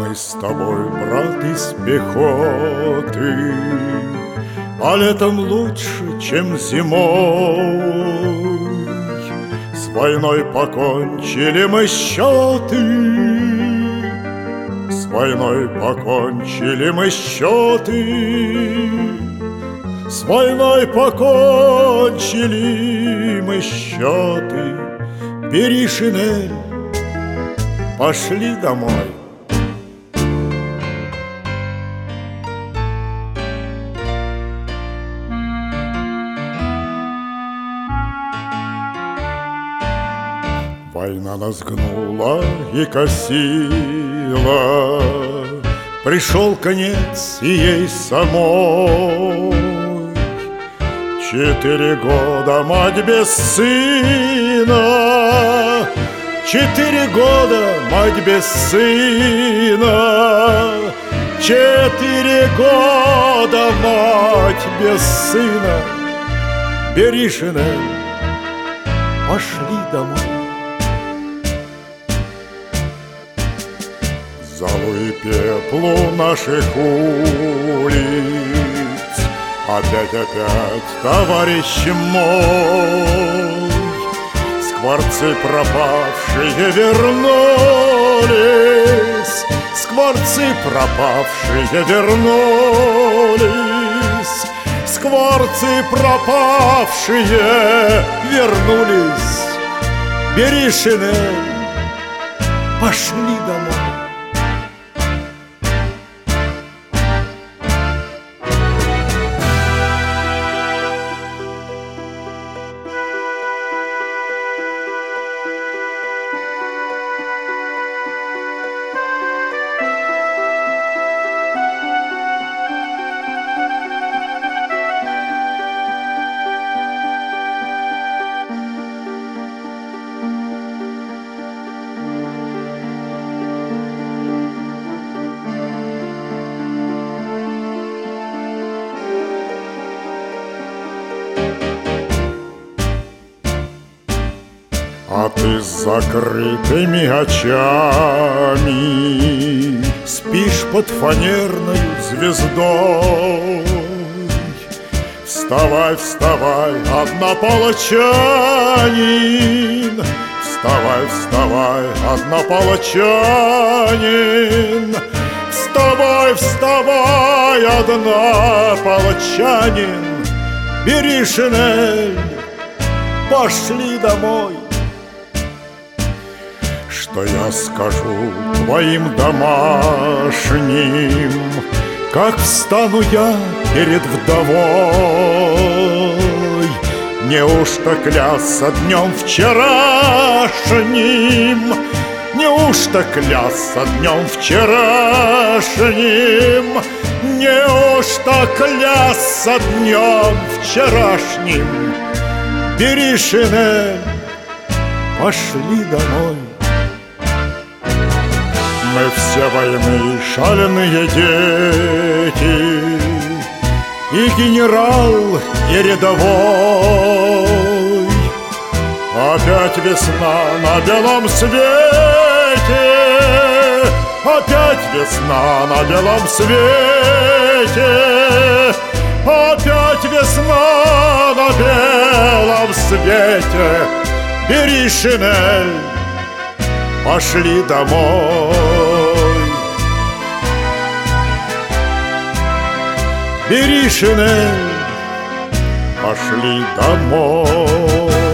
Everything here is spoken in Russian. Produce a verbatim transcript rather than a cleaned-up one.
Мы с тобой, брат, из пехоты, а летом лучше, чем зимой. С войной покончили мы счеты, с войной покончили мы счеты, с войной покончили мы счеты. Бери шинель, пошли домой. Война нас гнула и косила, пришел конец и ей самой. Четыре года мать без сына, четыре года мать без сына, четыре года мать без сына. Бери шинель, пошли домой. Залу и пеплу наших улиц опять-опять, товарищ мой, скворцы пропавшие вернулись, скворцы пропавшие вернулись, скворцы пропавшие вернулись. Бери шинель, пошли домой. А ты с закрытыми очами спишь под фанерной звездой. Вставай, вставай, однополчанин, вставай, вставай, однополчанин, вставай, вставай, однополчанин. Бери шинель, пошли домой. Что я скажу твоим домашним, как встану я перед вдовой? Неужто клясться днем вчерашним? Неужто клясться днем вчерашним? Неужто клясться днем вчерашним? Бери шинель, пошли домой. Мы все войны шаленые дети, и генерал, и рядовой. Опять весна на белом свете, опять весна на белом свете, опять весна на белом свете. Бери шинель, пошли домой. Бери шинель, пошли домой.